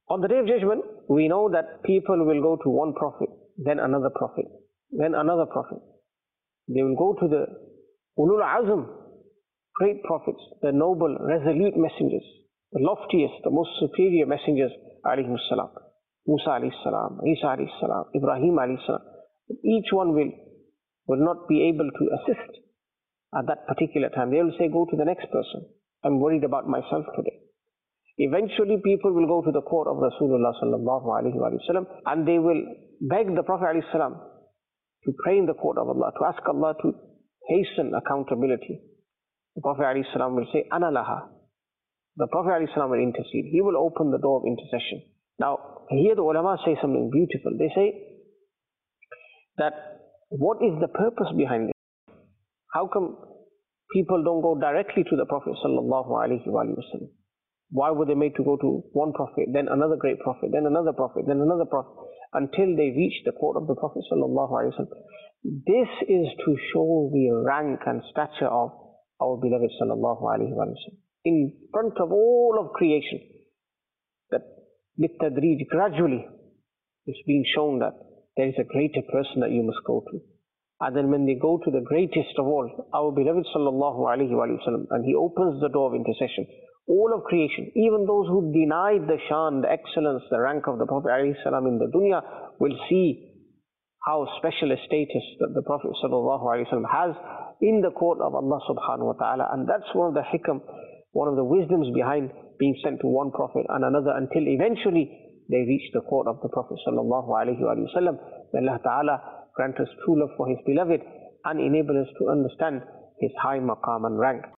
On the Day of Judgment, we know that people will go to one prophet, then another prophet, then another prophet. They will go to the Ulul Azm, great prophets, the noble, resolute messengers, the loftiest, the most superior messengers, alayhi salam. Musa alayhi salam, Isa alayhi salam, Ibrahim alayhi salam. Each one will not be able to assist at that particular time. They will say, go to the next person. I'm worried about myself today. Eventually, people will go to the court of Rasulullah sallallahu alayhi wa sallam, and they will beg the Prophet alayhi salam to pray in the court of Allah, to ask Allah to hasten accountability. The Prophet alayhi salam will say, Ana laha. The Prophet alayhi salam will intercede. He will open the door of intercession. Now, here the ulama say something beautiful. They say that what is the purpose behind this? How come people don't go directly to the Prophet sallallahu alayhi wa sallam? Why were they made to go to one prophet, then another great prophet, then another prophet, then another prophet, until they reach the court of the Prophet sallallahu alaihi wasallam? This is to show the rank and stature of our beloved sallallahu alaihi wasallam in front of all of creation. That bitadrij, gradually, is being shown that there is a greater person that you must go to. And then when they go to the greatest of all, our beloved sallallahu alaihi wasallam, and he opens the door of intercession, all of creation, even those who denied the shan, the excellence, the rank of the Prophet ﷺ in the dunya, will see how special a status that the Prophet ﷺ has in the court of Allah subhanahu wa ta'ala. And that's one of the hikam, one of the wisdoms behind being sent to one Prophet and another, until eventually they reach the court of the Prophet ﷺ. May Allah ta'ala grant us true love for His beloved and enable us to understand His high maqam and rank.